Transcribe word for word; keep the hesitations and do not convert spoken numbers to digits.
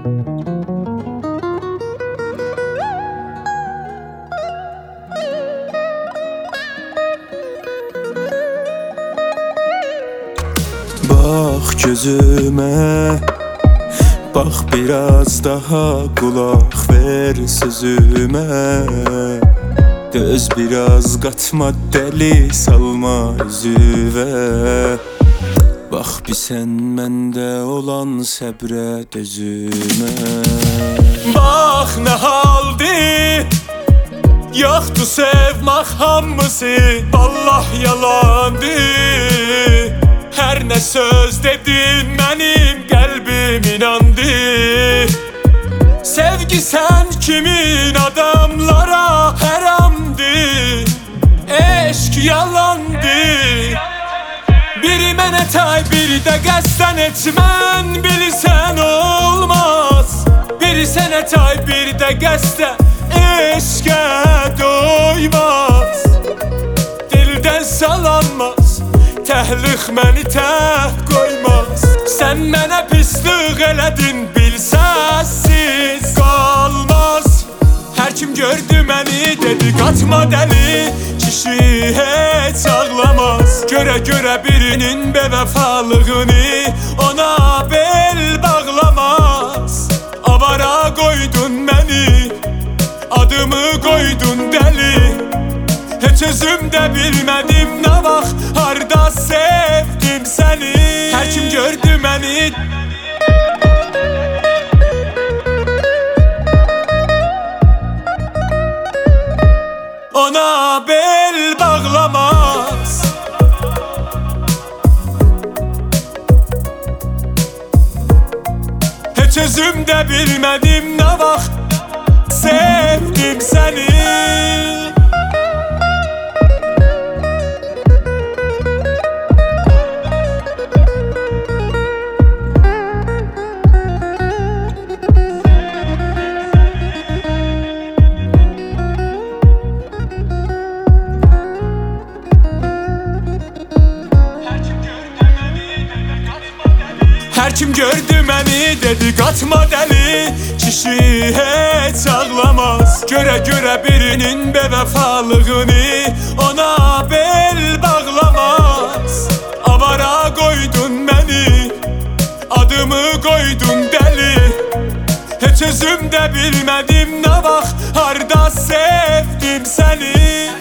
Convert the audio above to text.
Bak gözüme, bak biraz daha kulak ver sözüme. Döz biraz, katma deli, salma üzüve. Bak bir sen mende olan səbrə dözüme. Bak ne haldi, yoxdu sevmək hamısı, Allah yalandı. Her ne söz dedin benim kalbim inandı. Sevgi sen kimin adamlara haramdı. Eşk yalandı. Biri mənə tay, biri de qəsdən etmən, bilirsən olmaz. Biri sənə tay, biri de qəsdən eşqə doymaz. Dildən salanmaz, təhliq məni təh qoymaz. Sən mənə pislik elədin, bilsəsiz qalmaz. Hər kim gördü məni dedi qatma dəli, kişi heç ağlamaz. Görə görə birinin bevəfalığını ona bel bağlamaz. Avara qoydun məni, adımı qoydun dəli. Heç özümdə bilmədim nə vaxt, harda sevdim səni. Hər kim gördü məni ona bel bağlamaz. Heç özümdə bilmədim nə vaxt sevdim səni. Her kim gördü məni dedi qatma dəli, kişi heç ağlamaz. Görə görə birinin bevəfalığını ona bel bağlamaz. Avara qoydun məni, adımı qoydun dəli. Heç özümdə bilmədim nə vaxt, harda sevdim səni.